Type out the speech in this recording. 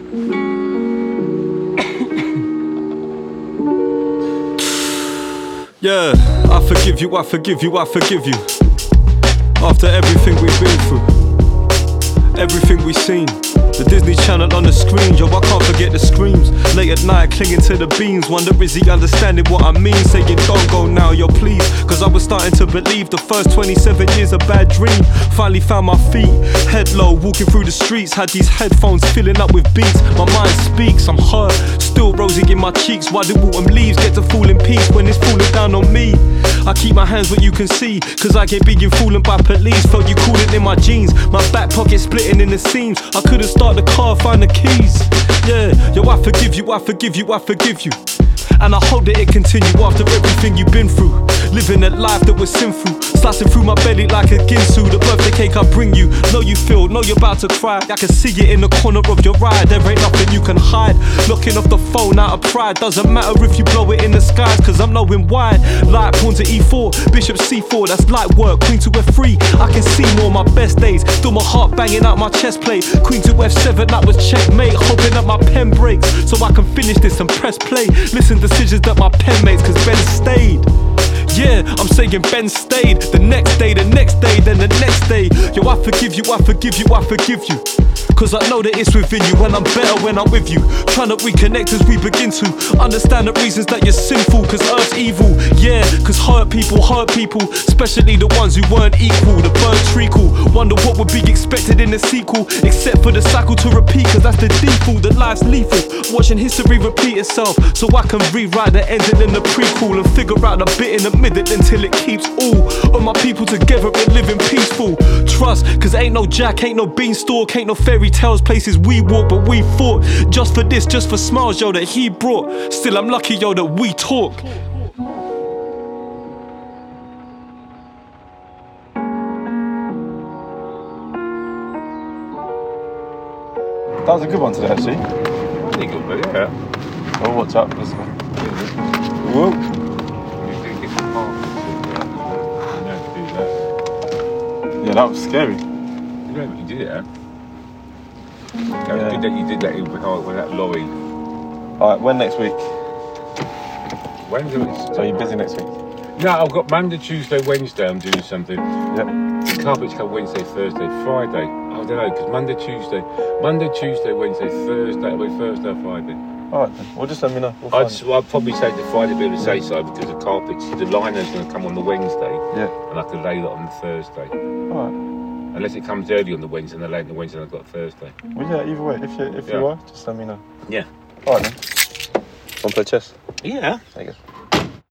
Yeah, I forgive you, I forgive you, I forgive you. After everything we've been through, everything we've seen, the Disney Channel on the screen, yo, I can't forget the screams. Late at night, clinging to the beams, wonder is he understanding what I mean? Saying don't go now, yo, please. Cause I was starting to believe the first 27 years a bad dream. Finally found my feet, head low, walking through the streets. Had these headphones filling up with beats. My mind speaks, I'm hurt, still rosy in my cheeks. Why do autumn leaves get to fall in peace when it's falling down on me? I keep my hands where you can see, cause I get being fallen by police. Felt you cooling in my jeans, my back pocket splitting in the seams. I couldn't start the car, find the keys. Yeah, yo, I forgive you, I forgive you, I forgive you. And I hope that it continue after everything you've been through. Living a life that was sinful, slicing through my belly like a ginsu. The birthday cake I bring you, know you feel, know you're about to cry. I can see it in the corner of your eye, there ain't nothing you can hide. Knocking off the phone out of pride, doesn't matter if you blow it in the skies, cause I'm knowing why. Light pawn to E4, bishop C4, that's light work. Queen to F3, I can see more my best days. Still my heart banging out my chest plate. Queen to F7, that was checkmate. Hoping that my pen breaks, so I can finish this and press play. Listen decisions that my pen makes, cause Ben stayed. Yeah, I'm saying Ben stayed. The next day, the next day, then the next day. Yo, I forgive you, I forgive you, I forgive you. Cause I know that it's within you, and I'm better when I'm with you. Trying to reconnect as we begin to understand the reasons that you're sinful, cause earth's evil. Yeah, cause hurt people, especially the ones who weren't equal. The bird treacle, wonder what would be expected in the sequel, except for the cycle to repeat, cause that's the default, that life's lethal. Watching history repeat itself, so I can rewrite the ending in the prequel and figure out the bit in the middle until it keeps all of my people together and living peaceful. Trust, cause ain't no Jack, ain't no beanstalk, ain't no fairy tales, places we walk, but we fought just for this, just for smiles, yo, that he brought. Still I'm lucky, yo, that we talk. That was a good one today, actually. Pretty good, but yeah. Oh, watch out. Let's go. Whoa. You did get the park. You know to do that. Yeah, that was scary. You know, you did it, huh? Yeah. You did that with that lorry. Alright, when next week? When's it? So you're busy next week? No, I've got Monday, Tuesday, Wednesday I'm doing something. Yep. The carpets come Wednesday, Thursday, Friday. I don't know, because Monday, Tuesday, Wednesday, Thursday, Thursday or Friday. Alright then, well just let me know. I'd probably say the Friday be able to say so because the carpets, the liner's going to come on the Wednesday. Yeah. And I can lay that on the Thursday. Alright. Unless it comes early on the Wednesday and then late on the Wednesday and I've got Thursday. Well yeah, either way, if you are, just let me know. Yeah. Alright then. Want to play chess? Yeah. There you go.